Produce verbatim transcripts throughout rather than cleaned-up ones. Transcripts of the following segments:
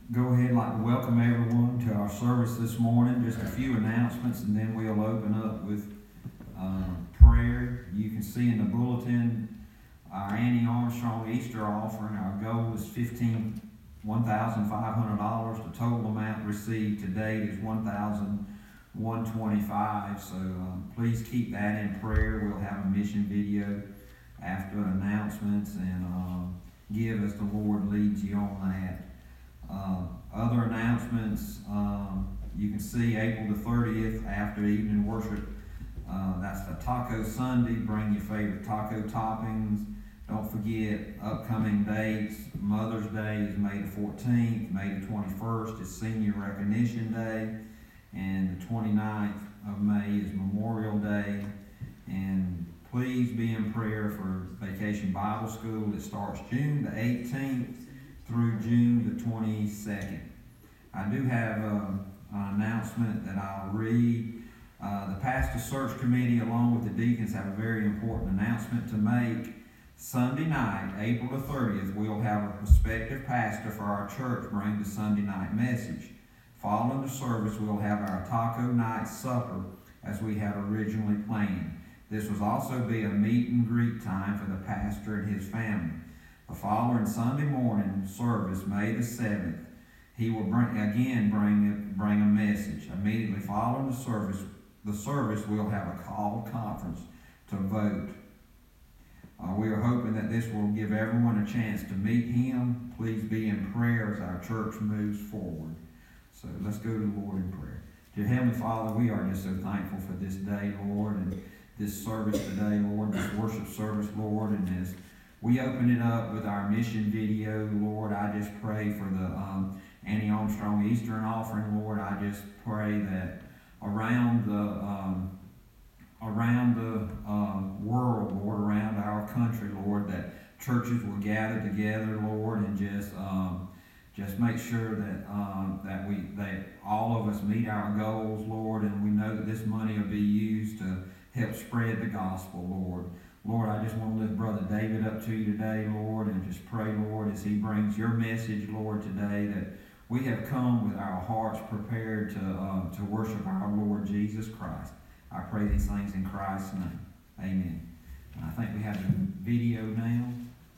go ahead and like to welcome everyone to our service this morning. Just a few announcements, and then we'll open up with uh, prayer. You can see in the bulletin our Annie Armstrong Easter offering. Our goal is fifteen one thousand five hundred dollars. The total amount received to date is one thousand one hundred twenty-five dollars. So um, please keep that in prayer. We'll have a mission video after announcements, and um, give as the Lord leads you on that. Uh, other announcements, um, you can see April the thirtieth after evening worship. Uh, that's the Taco Sunday. Bring your favorite taco toppings. Don't forget upcoming dates. Mother's Day is May the fourteenth. May the twenty-first is Senior Recognition Day. And the twenty-ninth of May is Memorial Day. And please be in prayer for Vacation Bible School. It starts June the eighteenth through June the twenty-second. I do have uh, an announcement that I'll read. Uh, the Pastor Search Committee, along with the deacons, have a very important announcement to make. Sunday night, April the thirtieth, we'll have a prospective pastor for our church bring the Sunday night message. Following the service, we'll have our taco night supper as we had originally planned. This will also be a meet and greet time for the pastor and his family. The following Sunday morning service, May the seventh, he will bring again bring bring a message. Immediately following the service, the service we'll have a called conference to vote. Uh, we are hoping that this will give everyone a chance to meet him. Please be in prayer as our church moves forward. So let's go to the Lord in prayer. Dear Heavenly Father, we are just so thankful for this day, Lord, and this service today, Lord, this worship service, Lord, and as we open it up with our mission video, Lord, I just pray for the um, Annie Armstrong Eastern offering, Lord. I just pray that around the um, around the um, world, Lord, around our country, Lord, that churches will gather together, Lord, and just um, just make sure that um, that we that all of us meet our goals, Lord, and we know that this money will be used to help spread the gospel, Lord. Lord, I just want to lift Brother David up to you today, Lord, and just pray, Lord, as he brings your message, Lord, today, that we have come with our hearts prepared to uh, to worship our Lord Jesus Christ. I pray these things in Christ's name. Amen. And I think we have the video now.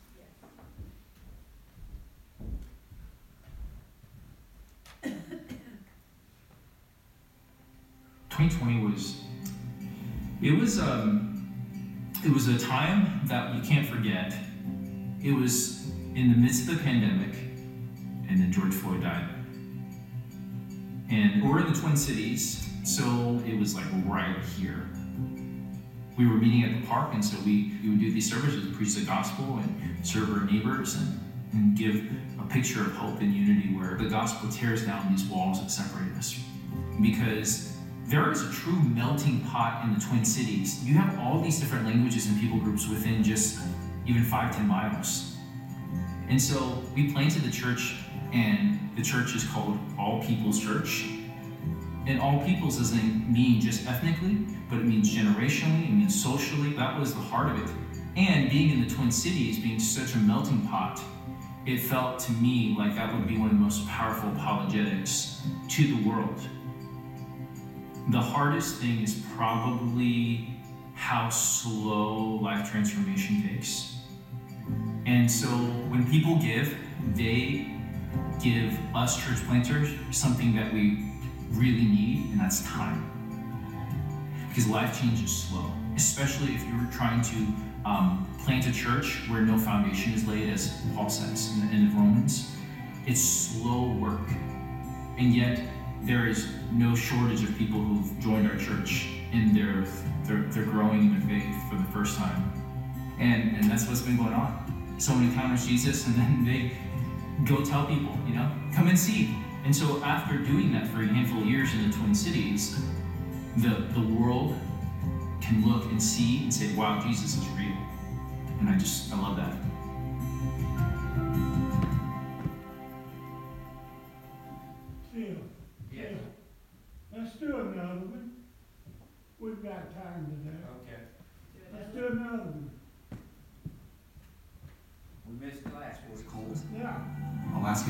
twenty twenty was, it was, um, it was a time that you can't forget. It was in the midst of the pandemic, and then George Floyd died. And we're in the Twin Cities, so it was like right here. We were meeting at the park, and so we, we would do these services, preach the gospel, and serve our neighbors, and, and give a picture of hope and unity where the gospel tears down these walls that separate us. Because there is a true melting pot in the Twin Cities. You have all these different languages and people groups within just even five, ten miles. And so we planted the church, and the church is called All People's Church. And all peoples doesn't mean just ethnically, but it means generationally, it means socially. That was the heart of it. And being in the Twin Cities, being such a melting pot, it felt to me like that would be one of the most powerful apologetics to the world. The hardest thing is probably how slow life transformation takes. And so when people give, they give us church planters something that we really need, and that's time. Because life change is slow, especially if you're trying to um, plant a church where no foundation is laid, as Paul says in the end of Romans. It's slow work, and yet there is no shortage of people who've joined our church, and they're they're, they're growing in their faith for the first time, and and that's what's been going on. Someone encounters Jesus, and then they go tell people, you know, come and see. And so after doing that for a handful of years in the Twin Cities, the, the world can look and see and say, wow, Jesus is real. And I just, I love that. Phil, Yeah. Phil, let's do another one. We've got time today. Okay. Let's do another one. We missed the last one. It's cold. Yeah. Alaska has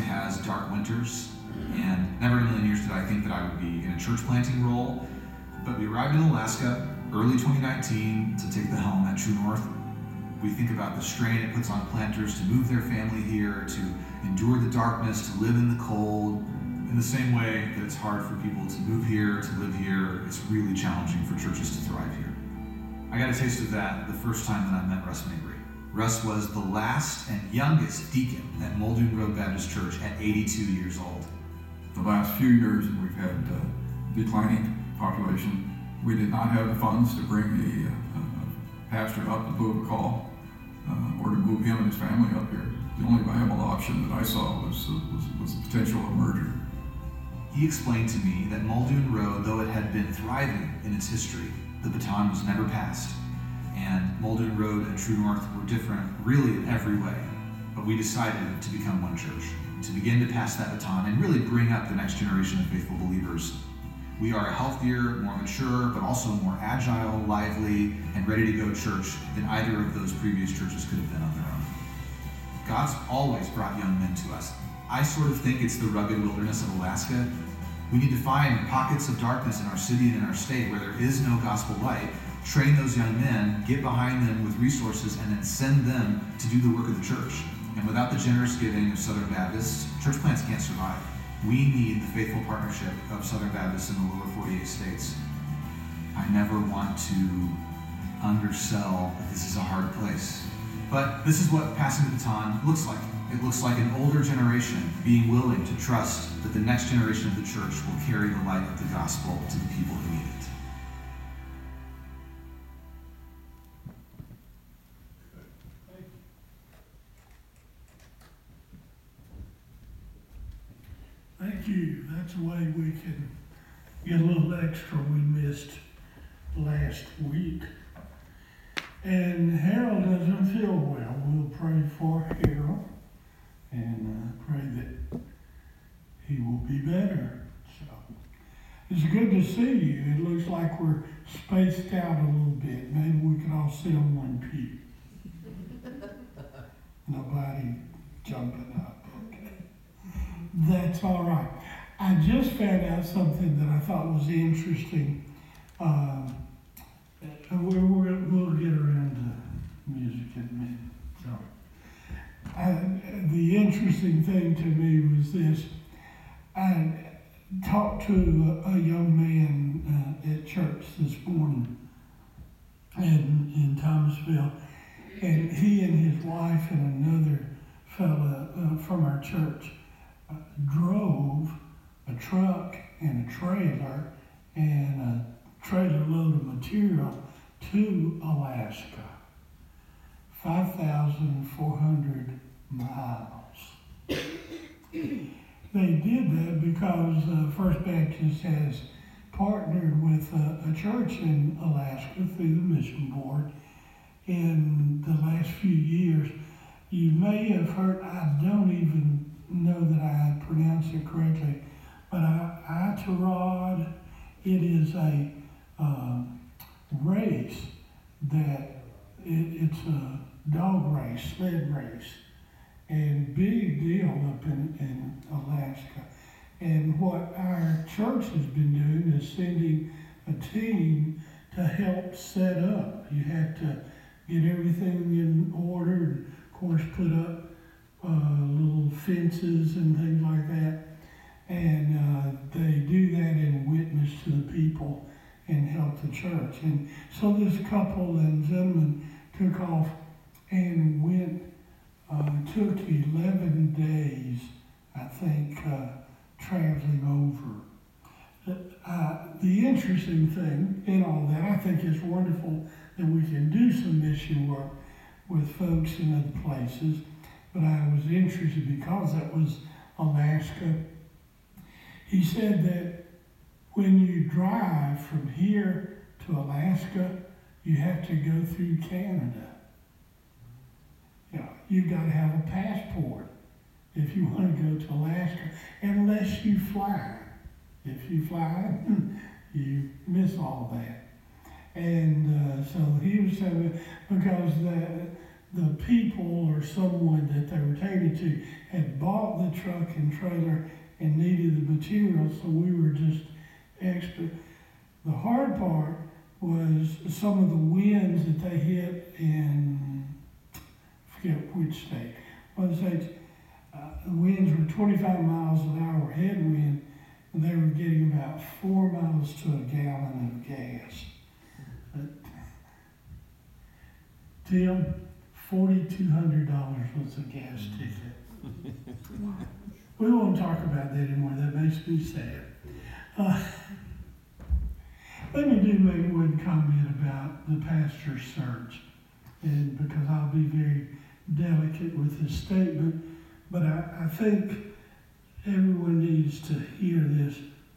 dark winters, and never in a million years did I think that I would be in a church planting role. But we arrived in Alaska early twenty nineteen to take the helm at True North. We think about the strain it puts on planters to move their family here, to endure the darkness, to live in the cold. In the same way that it's hard for people to move here, to live here, it's really challenging for churches to thrive here. I got a taste of that the first time that I met Russ Mabry. Russ was the last and youngest deacon at Muldoon Road Baptist Church at eighty-two years old. The last few years we've had uh, declining population. We did not have the funds to bring a, a, a pastor up in lieu of a call uh, or to move him and his family up here. The only viable option that I saw was, uh, was, was the potential of merger. He explained to me that Muldoon Road, though it had been thriving in its history, the baton was never passed. And Muldoon Road and True North were different really in every way. But we decided to become one church, to begin to pass that baton and really bring up the next generation of faithful believers. We are a healthier, more mature, but also more agile, lively, and ready to go church than either of those previous churches could have been on their own. God's always brought young men to us. I sort of think it's the rugged wilderness of Alaska. We need to find pockets of darkness in our city and in our state where there is no gospel light, train those young men, get behind them with resources, and then send them to do the work of the church. And without the generous giving of Southern Baptists, church plants can't survive. We need the faithful partnership of Southern Baptists in the lower forty-eight states. I never want to undersell that this is a hard place. But this is what passing the baton looks like. It looks like an older generation being willing to trust that the next generation of the church will carry the light of the gospel to the people who need it. Thank you. That's a way we can get a little extra we missed last week. And Harold doesn't feel well. We'll pray for Harold and uh, pray that he will be better. So it's good to see you. It looks like we're spaced out a little bit. Maybe we could all sit on one pew. Nobody jumping up. That's all right. I just found out something that I thought was interesting. Um, we're, we're, we'll get around to music in a minute. So, uh, the interesting thing to me was this. I talked to a, a young man uh, at church this morning in, in Thomasville, and he and his wife and another fella uh, from our church Uh, drove a truck and a trailer and a trailer load of material to Alaska. five thousand four hundred miles. They did that because uh, First Baptist has partnered with a, a church in Alaska through the Mission Board in the last few years. You may have heard, I don't even know that I pronounced it correctly, but Itarod, it is a uh, race that, it, it's a dog race, sled race, and big deal up in, in Alaska. And what our church has been doing is sending a team to help set up. You have to get everything in order, and of course put up Uh, little fences and things like that, and uh, they do that and witness to the people and help the church. And so this couple and gentleman took off and went, uh, took eleven days, I think, uh, traveling over. Uh, the interesting thing in all that, I think it's wonderful that we can do some mission work with folks in other places. But I was interested because that was Alaska. He said that when you drive from here to Alaska, you have to go through Canada. You know, you've got to have a passport if you want to go to Alaska, unless you fly. If you fly, you miss all that. And uh, so he was saying, because the the people or someone that they were taking to had bought the truck and trailer and needed the material, so we were just extra. The hard part was some of the winds that they hit in, I forget which state. One state, uh, the winds were twenty-five miles an hour headwind, and they were getting about four miles to a gallon of gas. But, Tim, forty-two hundred dollars was a gas ticket. We won't talk about that anymore. That makes me sad. Uh, let me do make one comment about the pastor's search, and because I'll be very delicate with this statement, but I, I think everyone needs to hear this.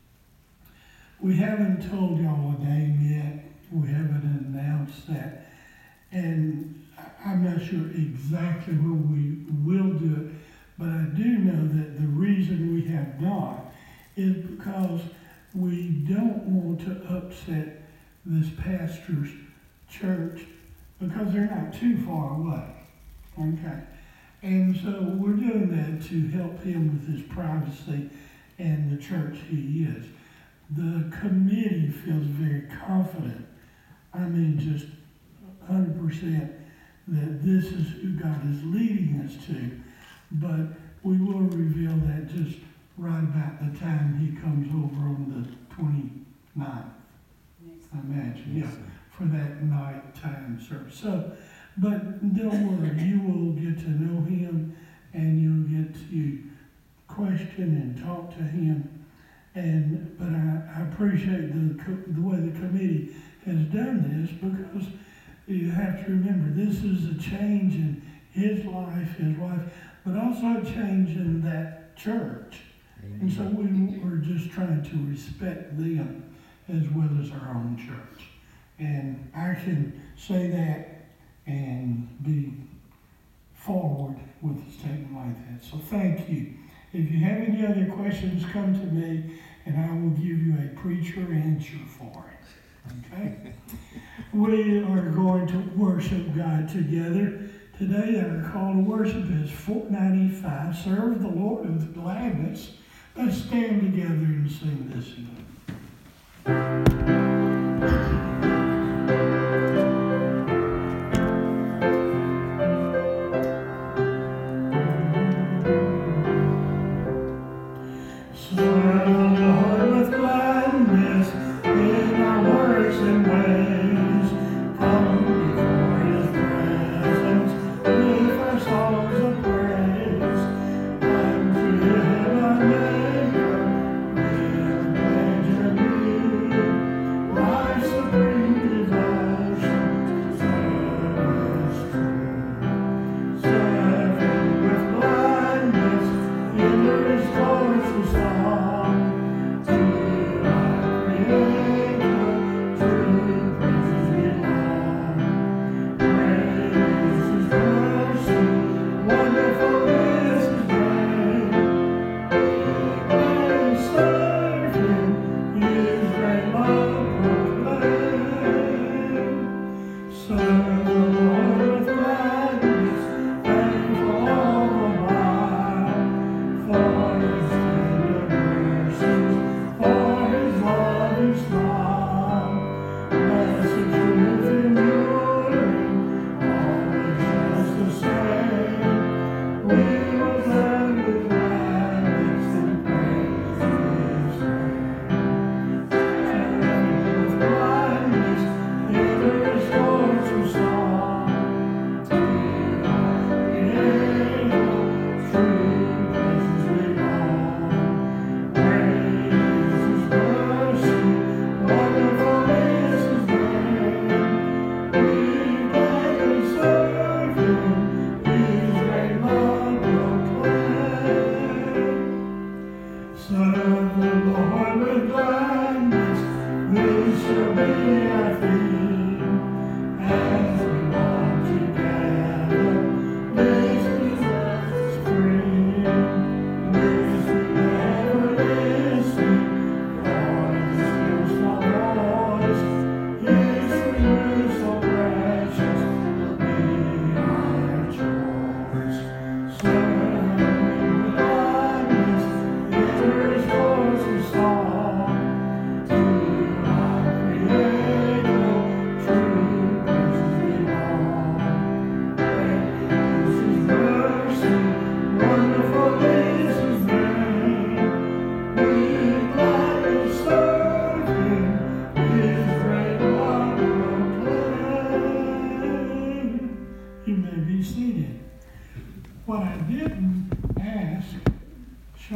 We haven't told y'all a name yet. We haven't announced that. And I'm not sure exactly when we will do it, but I do know that the reason we have not is because we don't want to upset this pastor's church because they're not too far away. Okay? And so we're doing that to help him with his privacy and the church he is. The committee feels very confident, I mean just one hundred percent, that this is who God is leading us to, but we will reveal that just right about the time he comes over on the twenty-ninth, I imagine, yeah, for that nighttime service. So, but don't worry, you will get to know him, and you'll get to question and talk to him. And but I, I appreciate the the way the committee has done this, because you have to remember this is a change in his life, his wife, but also a change in that church. Amen. And so we were just trying to respect them as well as our own church. And I can say that and be forward with a statement like that. So thank you. If you have any other questions, come to me and I will give you a preacher answer for it. Okay? We are going to worship God together. Today our call to worship is four ninety-five. Serve the Lord with gladness. Let's stand together and sing this hymn.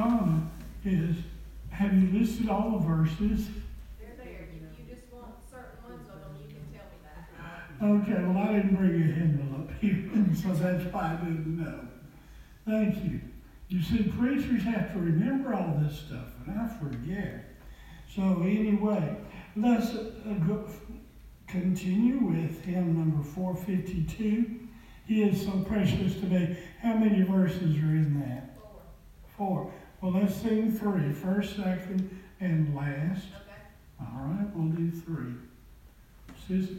Donna is, have you listed all the verses? They're there. If you just want certain ones of them, you can tell me that. Okay, well, I didn't bring a hymnal up here, so that's why I didn't know. Thank you. You see, preachers have to remember all this stuff, and I forget. So anyway, let's uh, go, continue with hymn number four fifty-two. He is so precious today. How many verses are in that? Four. Four. Well, let's sing three. First, second, and last. Okay. All right, we'll do three. Susan?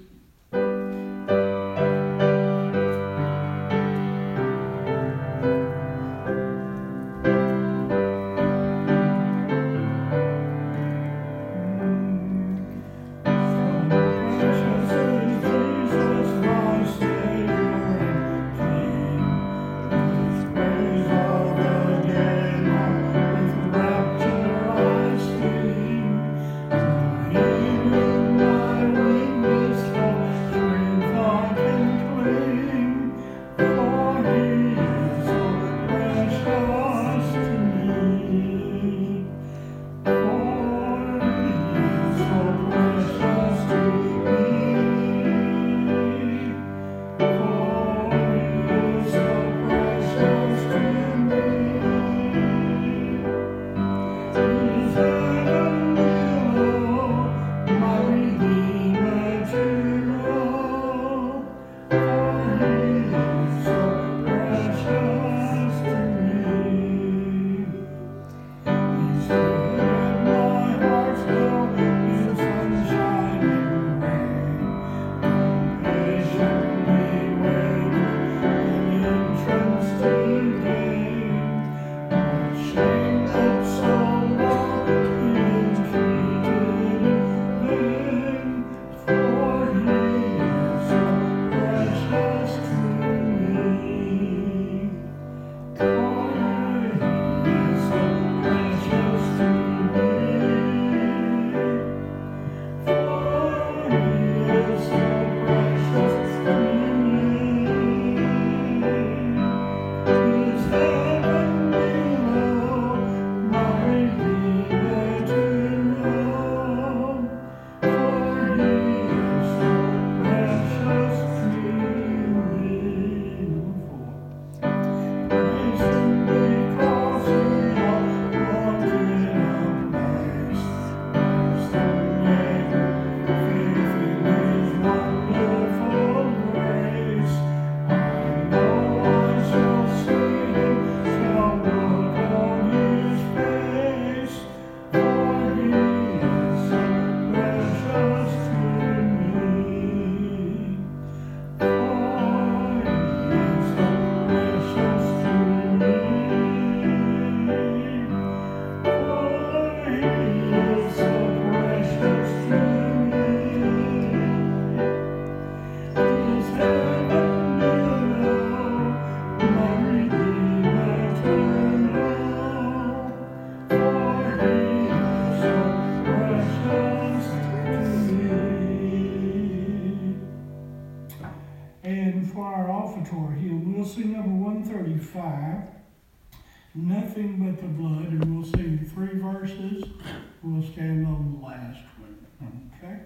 Nothing but the blood, and we'll sing three verses. We'll stand on the last one. Okay?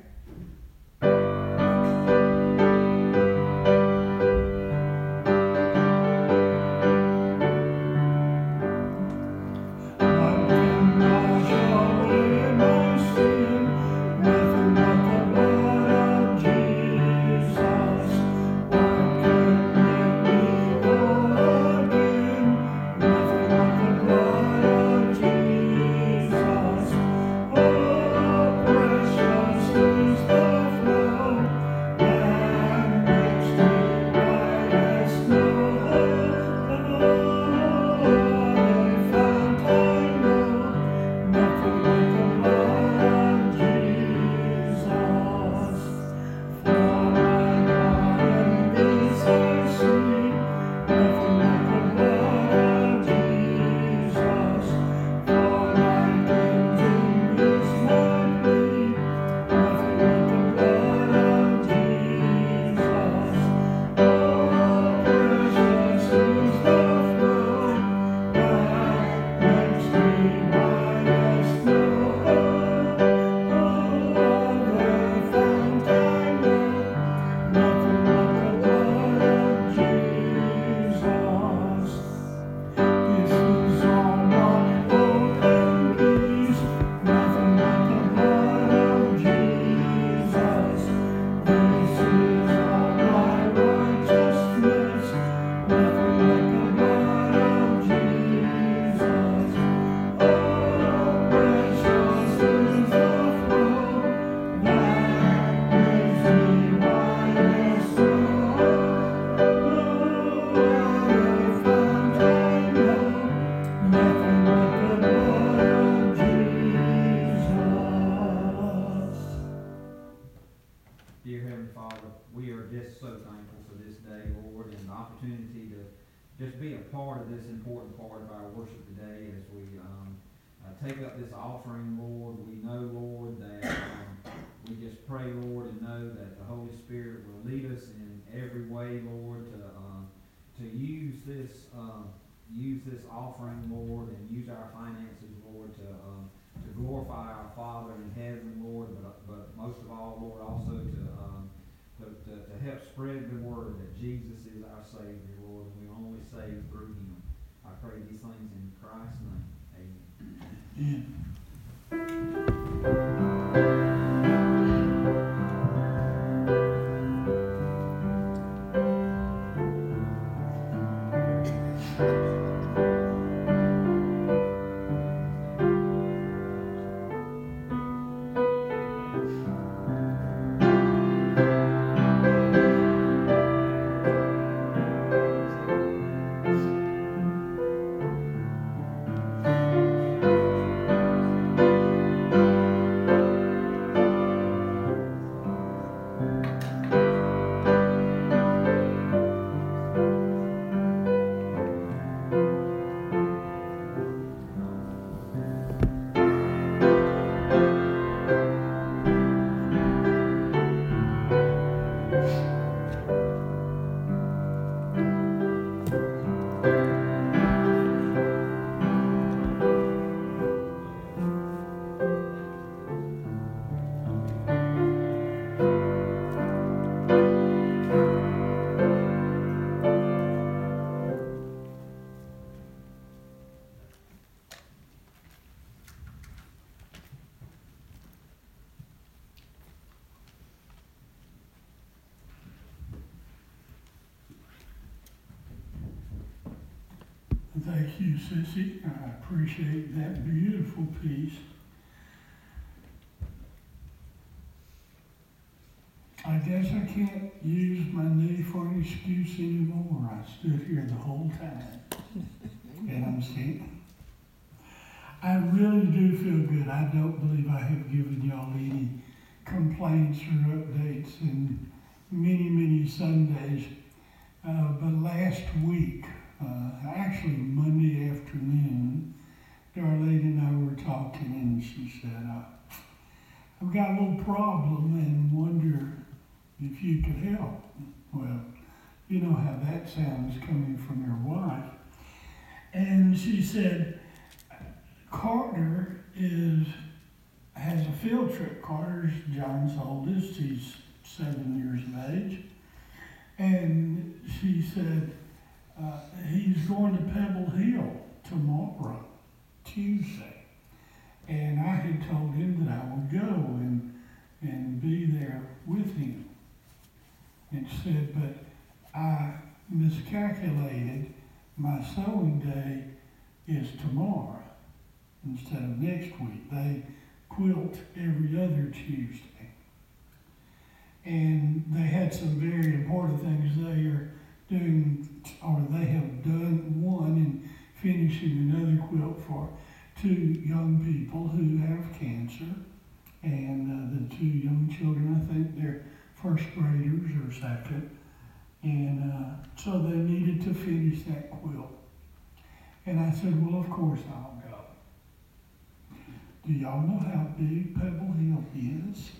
Oh, opportunity to just be a part of this important part of our worship today as we um, uh, take up this offering, Lord. We know, Lord, that um, we just pray, Lord, and know that the Holy Spirit will lead us in every way, Lord, to um, to use this um, use this offering, Lord, and use our finances, Lord, to um, to glorify our Father in heaven, Lord, but but most of all, Lord, also to um, to, to, to help spread the word that Jesus is our Savior, Lord, and we only save through Him. I pray these things in Christ's name. Amen. Thank you, Sissy. I appreciate that beautiful piece. I guess I can't use my knee for an excuse anymore. I stood here the whole time. And I'm sitting. I really do feel good. I don't believe I have given y'all any complaints or updates in many, many Sundays. Uh, but last week, uh, actually Monday afternoon, Darlene and I were talking, and she said, uh, I've got a little problem and wonder if you could help. Well, you know how that sounds coming from your wife. And she said, Carter is has a field trip. Carter's John's oldest. He's seven years of age. And she said, uh, he's going to Pebble Hill tomorrow, Tuesday. And I had told him that I would go and, and be there with him. And she said, but I miscalculated. My sewing day is tomorrow instead of next week. They quilt every other Tuesday. And they had some very important things they are doing, or they have done one and finishing another quilt for two young people who have cancer. And uh, the two young children, I think they're first graders or second. And uh, so they needed to finish that quilt. And I said, well, of course I'll go. Do y'all know how big Pebble Hill is?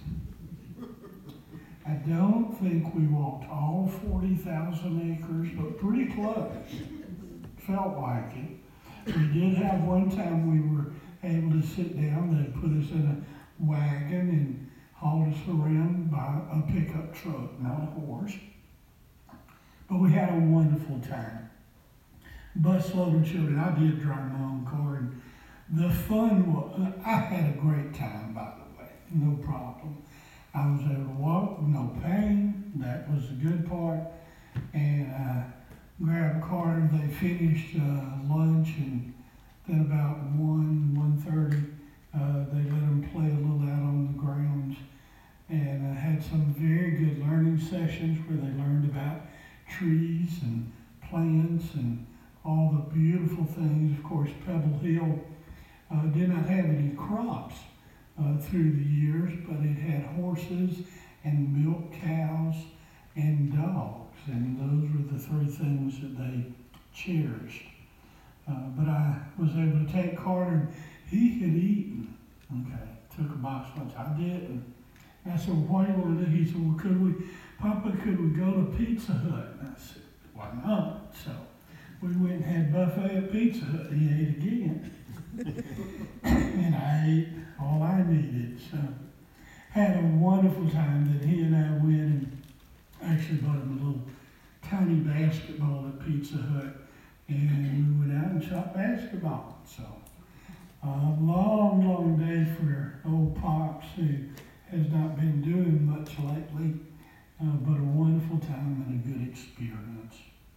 I don't think we walked all forty thousand acres, but pretty close. Felt like it. We did have one time we were able to sit down. They put us in a wagon and hauled us around by a pickup truck, not a horse. But we had a wonderful time. Busload of children. I did drive my own car, and the fun was, I had a great time, by the way, no problem. I was able to walk, no pain, that was the good part. And I grabbed Carter, they finished uh, lunch, and then about one, one thirty, uh, they let them play a little out on the grounds. And I had some very good learning sessions where they learned about trees and plants and all the beautiful things. Of course, Pebble Hill uh, did not have any crops uh, through the years, but it had horses and milk cows and dogs. and those were the three things that they cherished. Uh, but I was able to take Carter, and he had eaten. Okay, took a box lunch. I didn't. And I said, well, what do you want to do? He said, well, could we, Papa, could we go to Pizza Hut? And I said, why not? So we went and had buffet at Pizza Hut. He ate again. And I ate all I needed. So had a wonderful time that he and I went and actually bought him a little tiny basketball at Pizza Hut. And we went out and shot basketball. So a uh, long, long day for old Pops, who has not been doing much lately, uh, but a wonderful time and a good experience.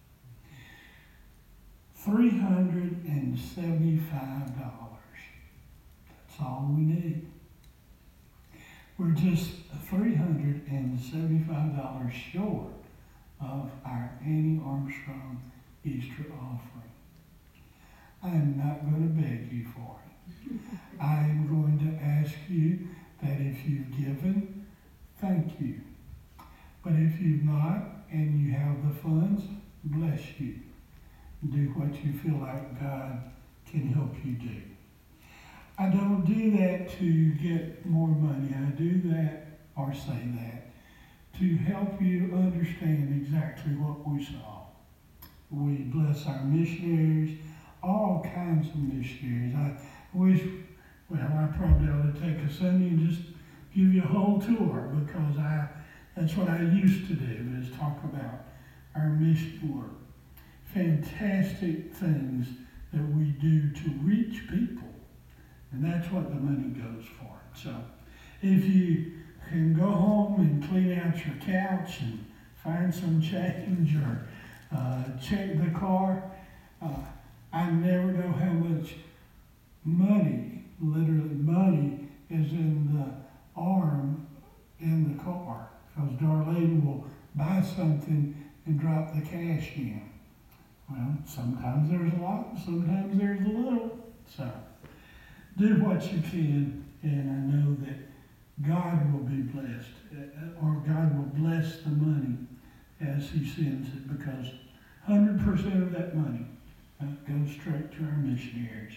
three hundred seventy-five dollars. That's all we need. We're just three hundred seventy-five dollars short of our Annie Armstrong Easter offering. I am not going to beg you for it. I am going to ask you that if you've given, thank you. But if you've not and you have the funds, bless you. Do what you feel like God can help you do. I don't do that to get more money. I do that, or say that, to help you understand exactly what we saw. We bless our missionaries, all kinds of missionaries. I wish, well, I probably ought to take a Sunday and just give you a whole tour, because I that's what I used to do, is talk about our mission work. Fantastic things that we do to reach people. And that's what the money goes for. So if you can go home and clean out your couch and find some change, or uh, check the car, uh, I never know how much money, literally money, is in the arm in the car. Because Darlene will buy something and drop the cash in. Well, sometimes there's a lot, sometimes there's a little. So do what you can, and I know that God will be blessed, or God will bless the money as He sends it, because one hundred percent of that money uh, goes straight to our missionaries.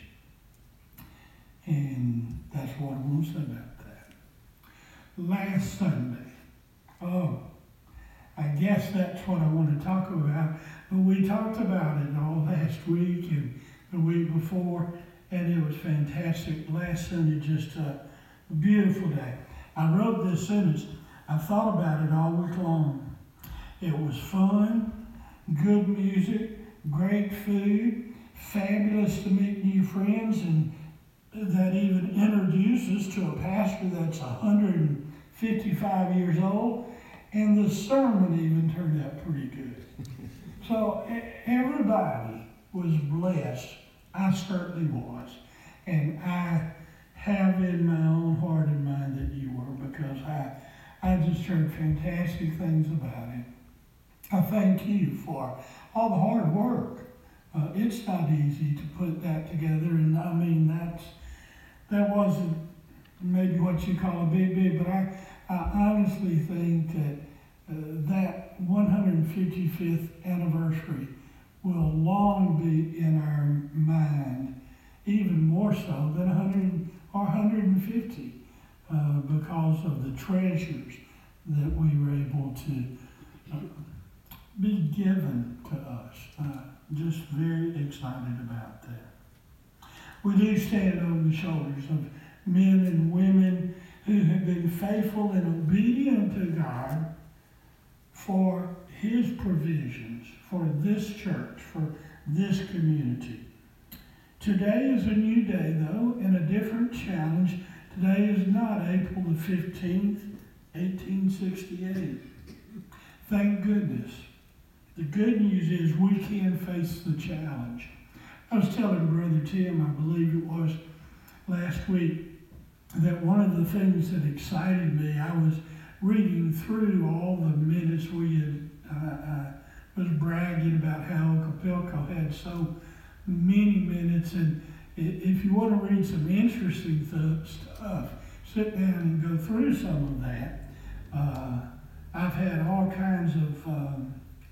And that's what I want to say about that. Last Sunday, oh, I guess that's what I want to talk about. But we talked about it all last week and the week before, and it was fantastic. Last Sunday, just a beautiful day. I wrote this sentence. I thought about it all week long. It was fun, good music, great food, fabulous to meet new friends, and that even introduced us to a pastor that's one hundred fifty-five years old, and the sermon even turned out pretty good. So everybody was blessed. I certainly was. And I have in my own heart and mind that you were, because I, I just heard fantastic things about it. I thank you for all the hard work. Uh, it's not easy to put that together, and I mean, that's, that wasn't maybe what you call a big, big, but I, I honestly think that uh, that one hundred fifty-fifth anniversary will long be in our mind, even more so than one hundred or one hundred fifty, uh, because of the treasures that we were able to uh, be given to us. Uh, just very excited about that. We do stand on the shoulders of men and women who have been faithful and obedient to God for His provisions, for this church, for this community. Today is a new day, though, and a different challenge. Today is not April the fifteenth, eighteen sixty-eight. Thank goodness. The good news is we can face the challenge. I was telling Brother Tim, I believe it was last week, that one of the things that excited me, I was reading through all the minutes we had, uh, uh, was bragging about how Acapulco had so many minutes, and if you want to read some interesting th- stuff, sit down and go through some of that. Uh, I've had all kinds of um,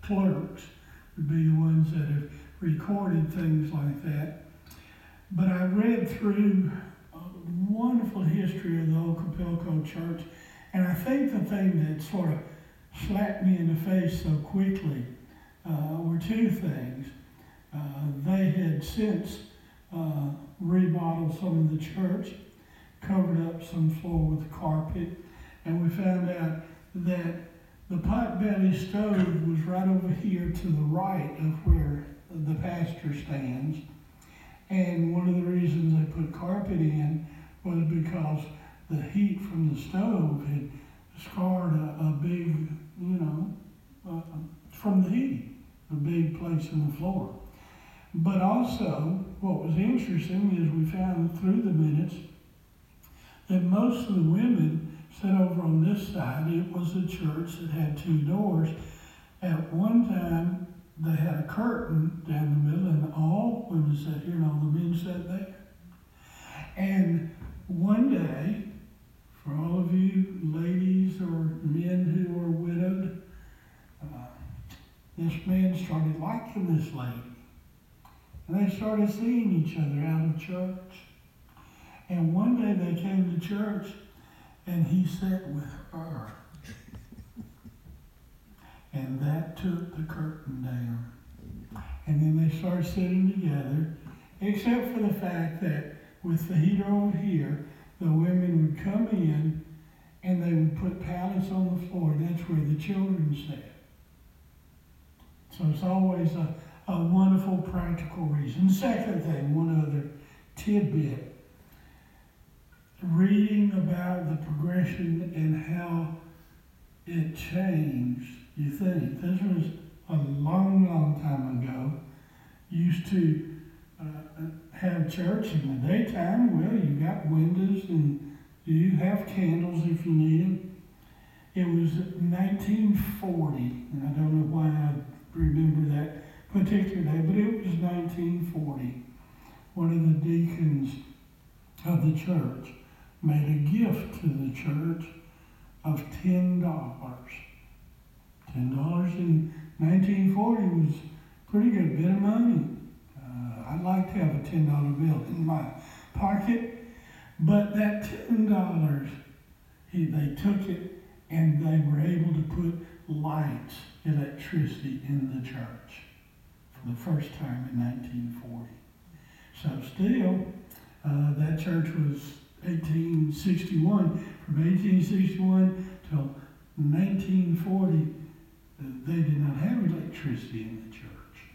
clerks would be the ones that have recorded things like that. But I read through a wonderful history of the old Capilco Church, and I think the thing that sort of slapped me in the face so quickly uh, were two things. Uh, they had since uh, remodeled some of the church, covered up some floor with carpet, and we found out that the potbelly stove was right over here to the right of where the pastor stands. And one of the reasons they put carpet in was because the heat from the stove had scarred a, a big, you know, uh, from the heat, a big place in the floor. But also, what was interesting is we found through the minutes that most of the women sat over on this side. It was a church that had two doors. At one time, they had a curtain down the middle, and all women sat here and all the men sat there. And one day, for all of you ladies or men who are widowed, uh, this man started liking this lady. And they started seeing each other out of church. And one day they came to church, and he sat with her. And that took the curtain down. And then they started sitting together, except for the fact that with the heater over here, the women would come in and they would put pallets on the floor, and that's where the children sat. So it's always a, a wonderful practical reason. Second thing, one other tidbit. Reading about the progression and how it changed, you think. This was a long, long time ago. Used to uh, have church in the daytime. Well, you got windows and you have candles if you need them. It was nineteen forty, and I don't know why I remember that particular day, but it was nineteen forty. One of the deacons of the church made a gift to the church of ten dollars. ten dollars in nineteen forty was a pretty good bit of money. Uh, I'd like to have a ten dollar bill in my pocket, but that ten dollars, he, they took it and they were able to put lights, electricity in the church for the first time in nineteen forty. So still, uh, that church was eighteen sixty-one. From eighteen sixty-one till nineteen forty, uh, they did not have electricity in the church.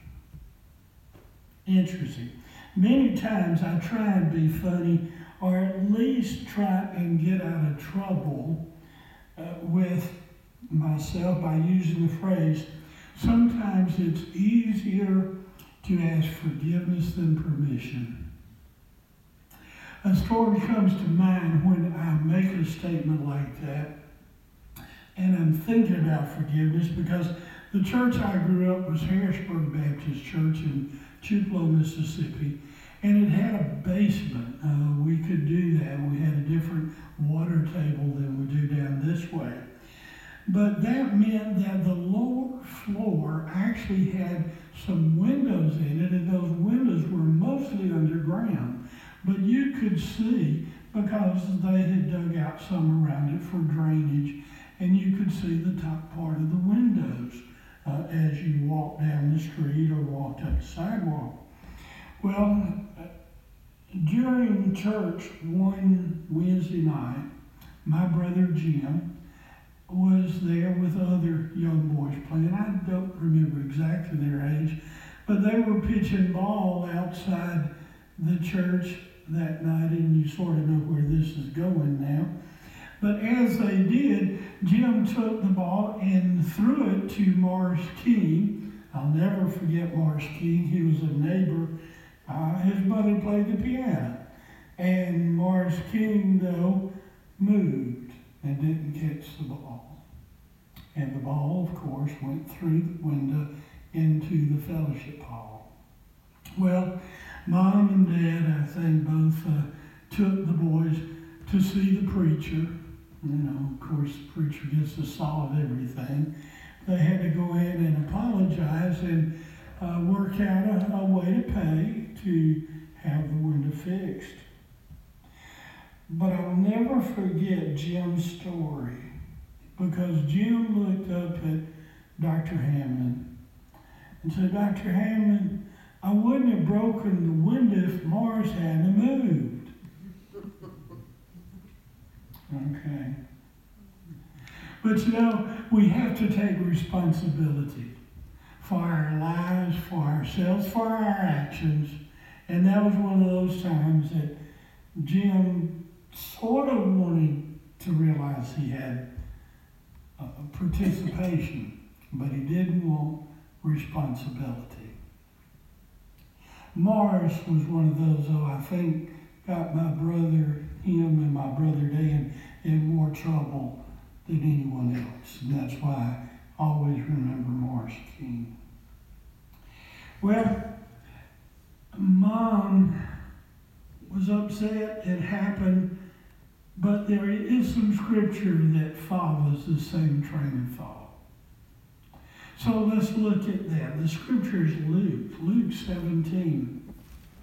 Interesting. Many times I try and be funny, or at least try and get out of trouble uh, with myself by using the phrase, sometimes it's easier to ask forgiveness than permission. A story comes to mind when I make a statement like that, and I'm thinking about forgiveness because the church I grew up was Harrisburg Baptist Church in Tupelo, Mississippi, and it had a basement. Uh, we could do that. We had a different water table than we do down this way. But that meant that the lower floor actually had some windows in it, and those windows were mostly underground. But you could see, because they had dug out some around it for drainage, and you could see the top part of the windows uh, as you walked down the street or walked up the sidewalk. Well, uh, during church one Wednesday night, my brother Jim was there with other young boys playing. I don't remember exactly their age, but they were pitching ball outside the church that night, and you sort of know where this is going now. But as they did, Jim took the ball and threw it to Morris King. I'll never forget Morris King. He was a neighbor. Uh, his mother played the piano. And Morris King, though, moved and didn't catch the ball. And the ball, of course, went through the window into the fellowship hall. Well, Mom and Dad, I think, both uh, took the boys to see the preacher. You know, of course, the preacher gets the saw of everything. they had to go in and apologize and uh, work out a, a way to pay to have the window fixed. But I'll never forget Jim's story, because Jim looked up at Doctor Hammond and said, Doctor Hammond, I wouldn't have broken the window if Morris hadn't moved. Okay. But you know, we have to take responsibility for our lives, for ourselves, for our actions. And that was one of those times that Jim sort of wanted to realize he had uh, participation, but he didn't want responsibility. Morris was one of those, though, I think, got my brother, him and my brother Dan, in more trouble than anyone else. And that's why I always remember Morris King. Well, Mom was upset, it happened, but there is some scripture that follows the same train of thought. So let's look at that. The scripture is Luke, Luke seventeen.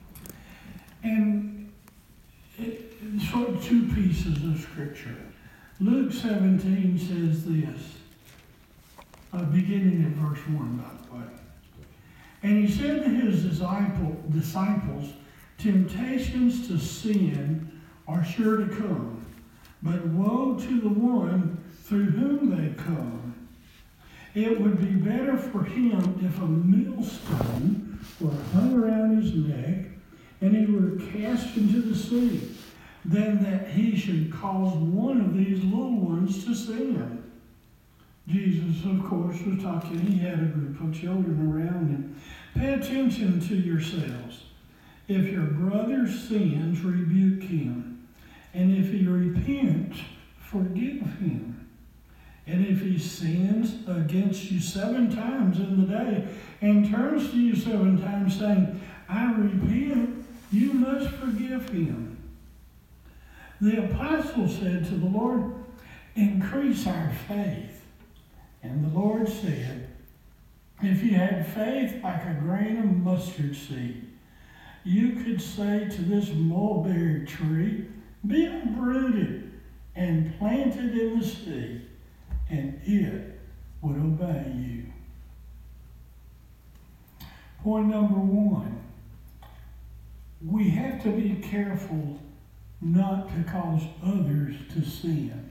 And it, it's sort of two pieces of scripture. Luke seventeen says this, uh, beginning at verse one, by the way. And he said to his disciple, disciples, temptations to sin are sure to come, but woe to the one through whom they come. It would be better for him if a millstone were hung around his neck and he were cast into the sea, than that he should cause one of these little ones to sin. Jesus, of course, was talking. He had a group of children around him. Pay attention to yourselves. If your brother sins, rebuke him. And if he repents, forgive him. And if he sins against you seven times in the day and turns to you seven times saying, I repent, you must forgive him. The apostle said to the Lord, increase our faith. And the Lord said, if you had faith like a grain of mustard seed, you could say to this mulberry tree, be uprooted and planted in the sea, and it would obey you. Point number one, we have to be careful not to cause others to sin.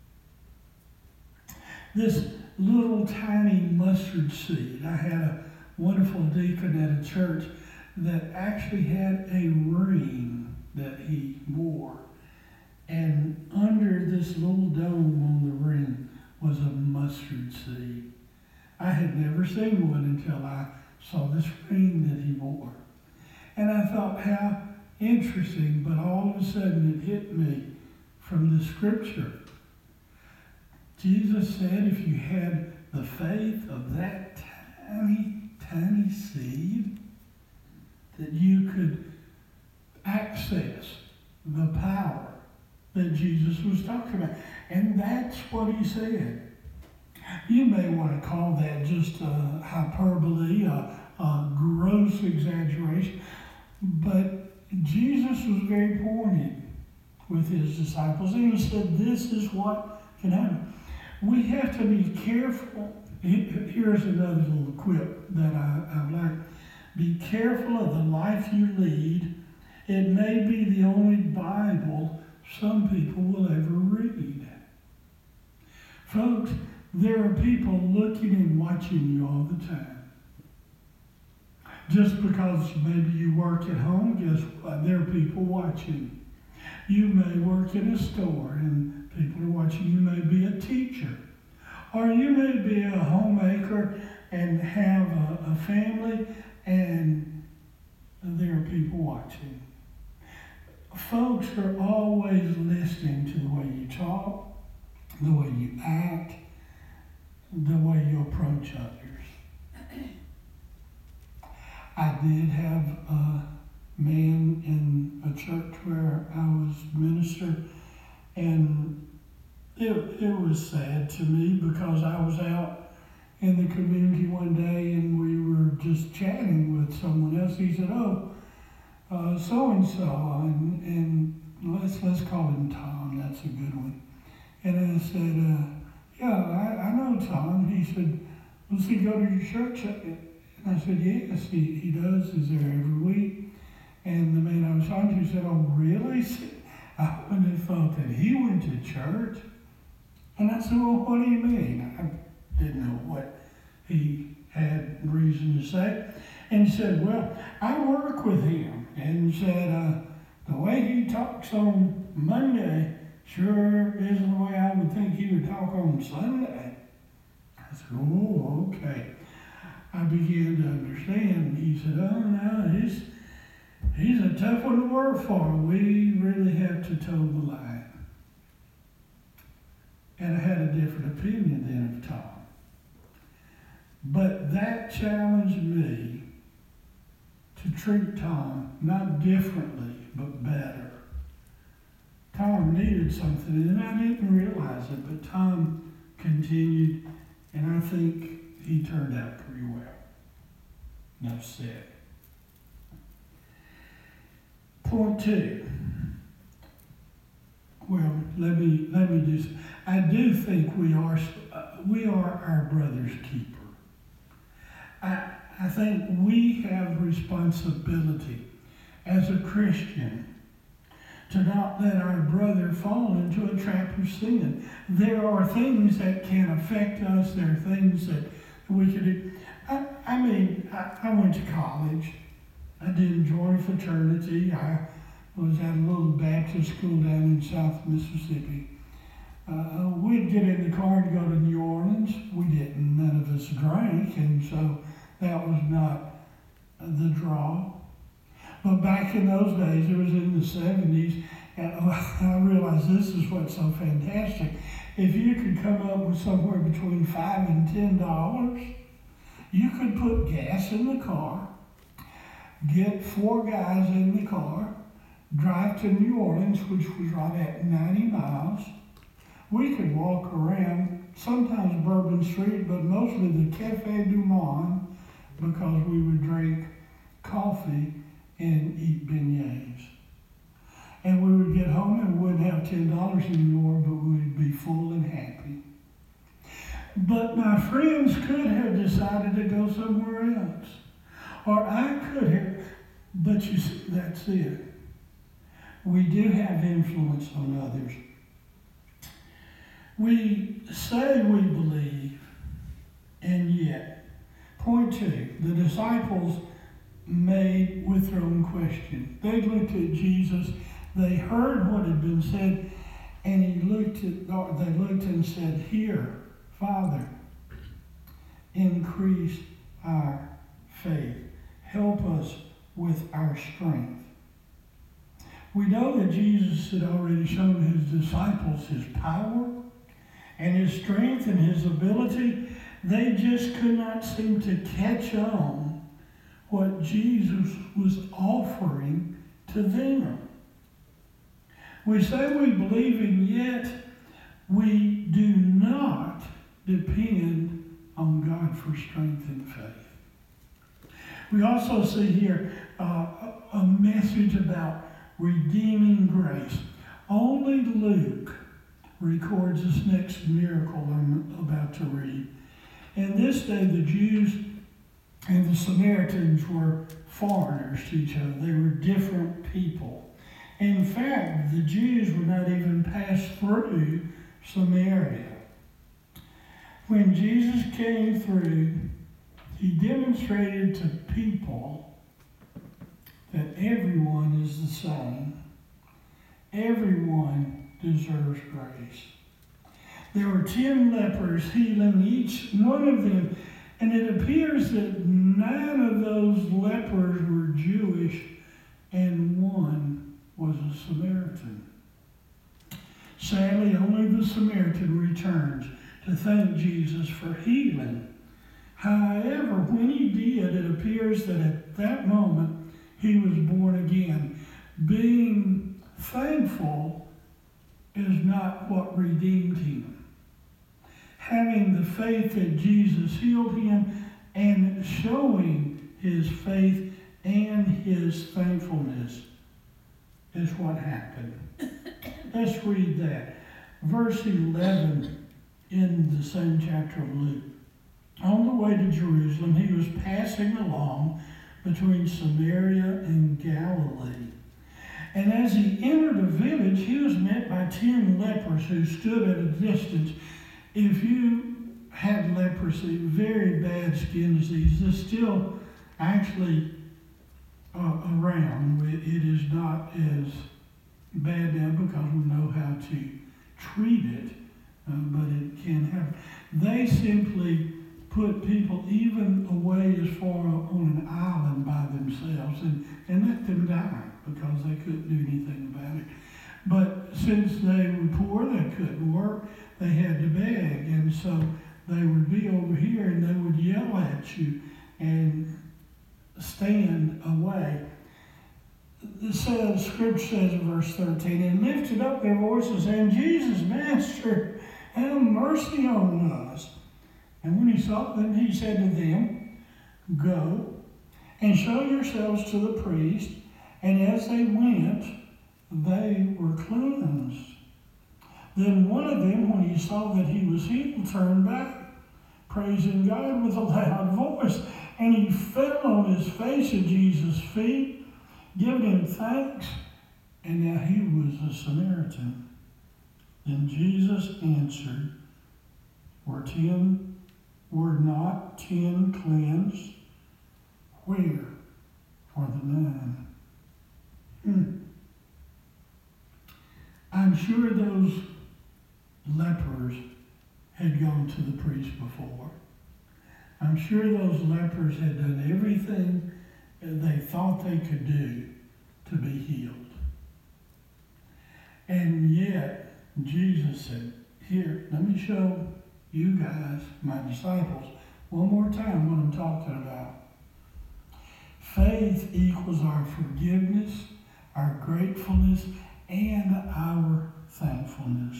This little tiny mustard seed, I had a wonderful deacon at a church that actually had a ring that he wore. And under this little dome on the ring was a mustard seed. I had never seen one until I saw this ring that he wore. And I thought, how interesting, but all of a sudden it hit me from the scripture. Jesus said if you had the faith of that tiny, tiny seed, that you could access the power that Jesus was talking about. And that's what he said. You may want to call that just a hyperbole, a, a gross exaggeration, but Jesus was very pointed with his disciples, and he said this is what can happen. We have to be careful. Here's another little quip that I, I like. Be careful of the life you lead. It may be the only Bible some people will ever read. Folks, there are people looking and watching you all the time. Just because maybe you work at home, guess what? There are people watching. You may work in a store and people are watching. You may be a teacher. Or you may be a homemaker and have a, a family and there are people watching. Folks are always listening to the way you talk, the way you act, the way you approach others. I did have a man in a church where I was minister, and it, it was sad to me because I was out in the community one day, and we were just chatting with someone else. He said, "Oh, uh, so and so," and and let's let's call him Tom. That's a good one. And I said, uh, "Yeah, I, I know Tom." He said, "Does he go to your church?" And I said, "Yes, he, he does. He's there every week." And the man I was talking to said, "Oh, really?" I wouldn't have thought that he went to church. And I said, "Well, what do you mean?" I didn't know what he had reason to say. And he said, "Well, I work with him." And said, uh, "The way he talks on Monday sure isn't the way I would think he would talk on Sunday." I said, "Oh, okay." I began to understand. He said, "Oh, no, he's, he's a tough one to work for. We really have to toe the line." And I had a different opinion then of Tom. But that challenged me to treat Tom not differently, but better. Tom needed something, and I didn't realize it, but Tom continued, and I think he turned out pretty well. Enough said. Point two. Well, let me let me do. I do think we are uh, we are our brother's keeper. I I think we have responsibility as a Christian to not let our brother fall into a trap of sin. There are things that can affect us. There are things that we can do. I, I mean, I, I went to college. I didn't join a fraternity. I was at a little Baptist school down in South Mississippi. Uh, we'd get in the car to go to New Orleans. We didn't. None of us drank, and so that was not the draw. But back in those days, it was in the seventies, and I realized this is what's so fantastic. If you could come up with somewhere between five and ten dollars, you could put gas in the car, get four guys in the car, drive to New Orleans, which was right at ninety miles. We could walk around, sometimes Bourbon Street, but mostly the Cafe Du Monde, because we would drink coffee and eat beignets. And we would get home and we wouldn't have ten dollars anymore, but we'd be full and happy. But my friends could have decided to go somewhere else. Or I could have, but you see, that's it. We do have influence on others. We say we believe, and yet, point two, the disciples made with their own question. They looked at Jesus, they heard what had been said, and he looked at, or they looked and said, "Here, Father, increase our faith. Help us with our strength." We know that Jesus had already shown his disciples his power and his strength and his ability. They just could not seem to catch on what Jesus was offering to them. We say we believe, and yet we do not depend on God for strength and faith. We also see here uh, a message about redeeming grace. Only Luke records this next miracle I'm about to read. In this day, the Jews and the Samaritans were foreigners to each other. They were different people. In fact, the Jews would not even pass through Samaria. When Jesus came through, he demonstrated to people that everyone is the same. Everyone deserves grace. There were ten lepers healing each one of them, and it appears that nine of those lepers were Jewish and one was a Samaritan. Sadly, only the Samaritan returns to thank Jesus for healing. However, when he did, it appears that at that moment he was born again. Being thankful is not what redeemed him. having the faith that Jesus healed him and showing his faith and his thankfulness is what happened. Let's read that. Verse eleven in the same chapter of Luke. On the way to Jerusalem, he was passing along between Samaria and Galilee. And as he entered a village, he was met by ten lepers who stood at a distance. If you had leprosy, very bad skin disease, it's still actually uh, around. It is not as bad now because we know how to treat it, uh, but it can happen. They simply put people even away as far on an island by themselves and, and let them die because they couldn't do anything about it. But since they were poor, they couldn't work, they had to beg, and so they would be over here and they would yell at you and stand away. It says, Scripture says in verse thirteen, and lifted up their voices, saying, Jesus, Master, have mercy on us. And when he saw them, he said to them, go and show yourselves to the priest. And as they went, they were cleansed. Then one of them, when he saw that he was healed, turned back, praising God with a loud voice. And he fell on his face at Jesus' feet, giving him thanks. And now he was a Samaritan. Then Jesus answered, Were ten Were not ten cleansed? Where are the nine? Hmm. I'm sure those lepers had gone to the priest before. I'm sure those lepers had done everything they thought they could do to be healed. And yet, Jesus said, here, let me show you guys, my disciples, one more time what I'm talking about. Faith equals our forgiveness, our gratefulness, and our thankfulness.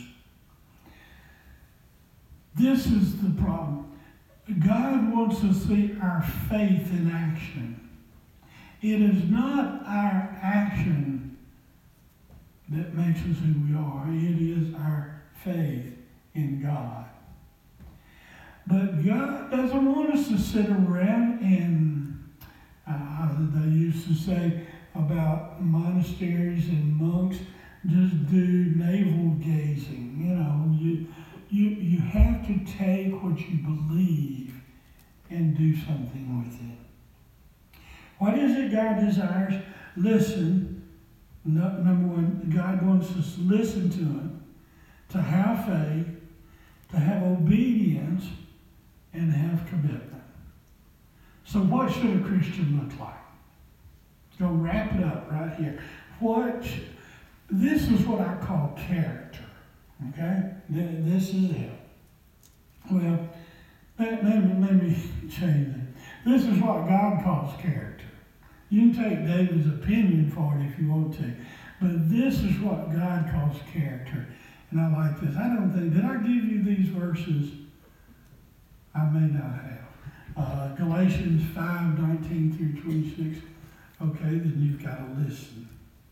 This is the problem. God wants to see our faith in action. It is not our action that makes us who we are. It is our faith in God. But God doesn't want us to sit around and, uh, they used to say about monasteries and monks, just do navel gazing. You know, you, you, you have to take what you believe and do something with it. What is it God desires? Listen. No, number one, God wants us to listen to Him, to have faith, to have obedience, and have commitment. So what should a Christian look like? Go wrap it up right here. What? This is what I call character. Okay? This is it. Well, let, let, me, let me change it. This is what God calls character. You can take David's opinion for it if you want to. But this is what God calls character. And I like this. I don't think, did I give you these verses? I may not have. Uh, Galatians five, nineteen through twenty-six. Okay, then you've got to listen.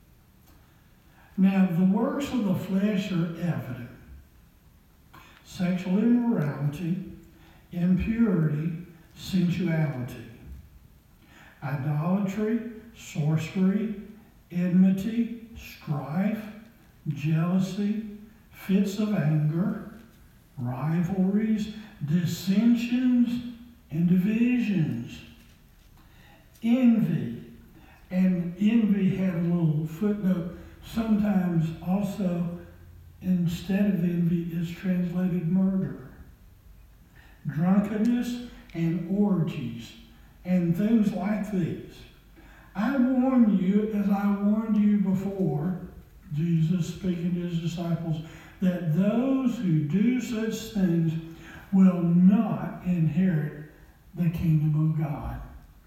Now, the works of the flesh are evident. Sexual immorality, impurity, sensuality, idolatry, sorcery, enmity, strife, jealousy, fits of anger, rivalries, dissensions, and divisions, envy. And envy had a little footnote. Sometimes also, instead of envy, is translated murder. Drunkenness and orgies and things like these. I warn you, as I warned you before, Jesus speaking to his disciples, that those who do such things will not inherit the kingdom of God.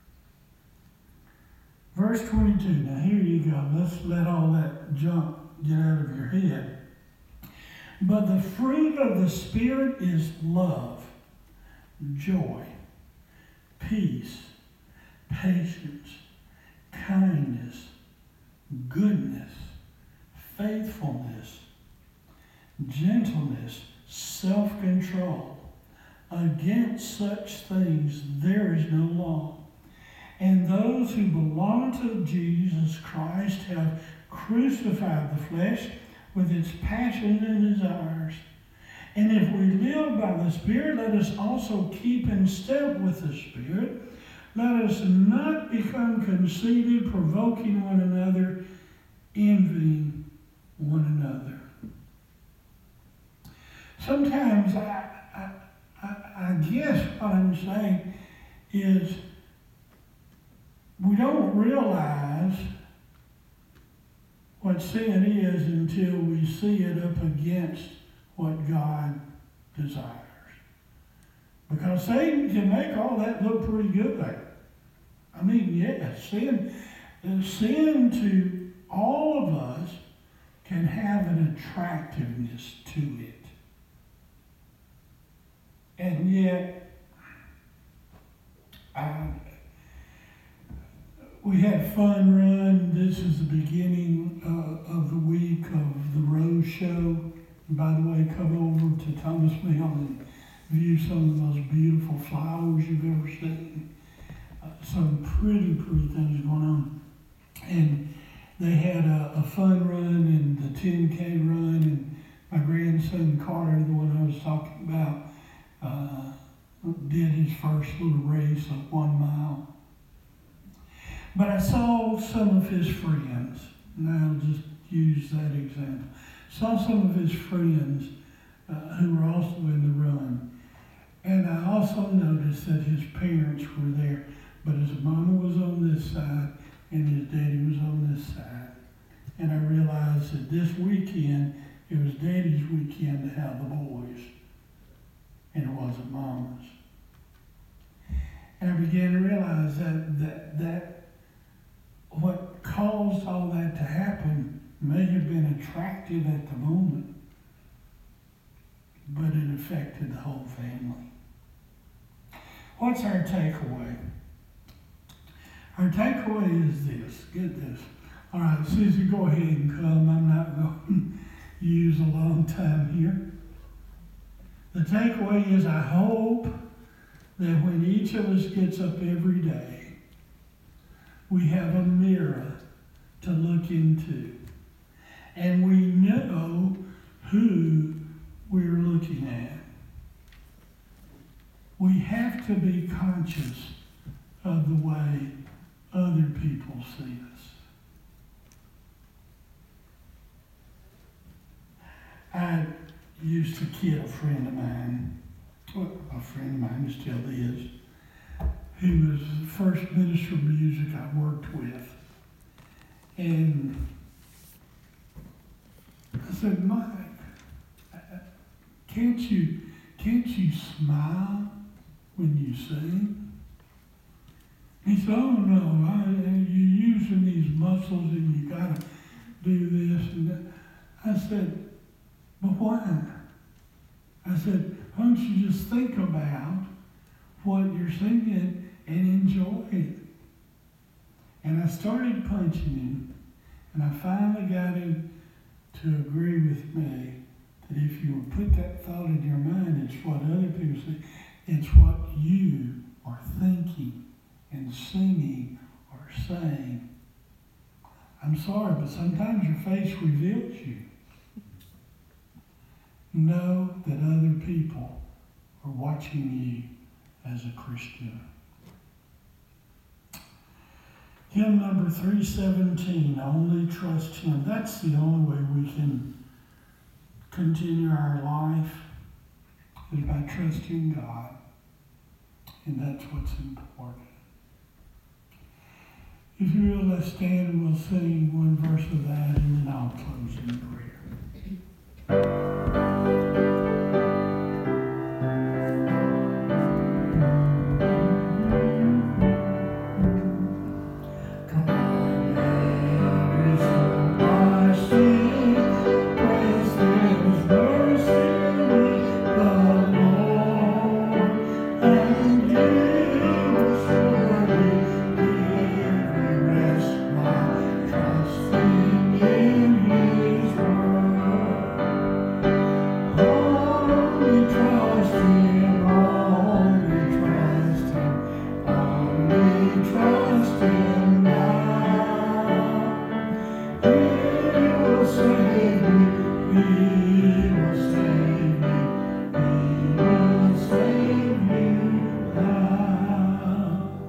Verse twenty-two, now here you go. Let's let all that junk get out of your head. But the fruit of the Spirit is love, joy, peace, patience, kindness, goodness, faithfulness, gentleness, self-control. Against such things there is no law. And those who belong to Jesus Christ have crucified the flesh with its passions and desires. And if we live by the Spirit, let us also keep in step with the Spirit. Let us not become conceited, provoking one another, envying one another. Sometimes I, I, I, I guess what I'm saying is we don't realize what sin is until we see it up against what God desires. Because Satan can make all that look pretty good there. I mean, yeah, sin, sin to all of us can have an attractiveness to it. And yet, I, we had fun run. This is the beginning uh, of the week of the Rose Show. And by the way, come over to Thomas Mill and view some of the most beautiful flowers you've ever seen. Uh, some pretty, pretty things going on. And they had a, a fun run and the ten K run. And my grandson Carter, the one I was talking about, uh, did his first little race of one mile. But I saw some of his friends, and I'll just use that example. Saw some of his friends uh, who were also in the run. And I also noticed that his parents were there, but his mama was on this side and his daddy was on this side. And I realized that this weekend, it was daddy's weekend to have the boys, and it wasn't mama's. And I began to realize that that that what caused all that to happen may have been attractive at the moment, but it affected the whole family. What's our takeaway? Our takeaway is this. Get this. All right, Susie, go ahead and come. I'm not going to use a long time here. The takeaway is I hope that when each of us gets up every day, we have a mirror to look into. And we know who we're looking at. We have to be conscious of the way other people see us. I used to kid a friend of mine, well, a friend of mine still is, who was the first minister of music I worked with. And I said, Mike, can't you, can't you smile when you sing? He said, oh no, I, you're using these muscles and you gotta do this and that. I said, but why? I said, why don't you just think about what you're singing and enjoy it? And I started punching him, and I finally got him to agree with me that if you would put that thought in your mind, it's what other people say, it's what you are thinking and singing or saying. I'm sorry, but sometimes your face reveals you. Know that other people are watching you as a Christian. Hymn number three seventeen, Only Trust Him. That's the only way we can continue our life, is by trusting God. And that's what's important. If you will, let's stand and we'll sing one verse of that, and then I'll close in prayer.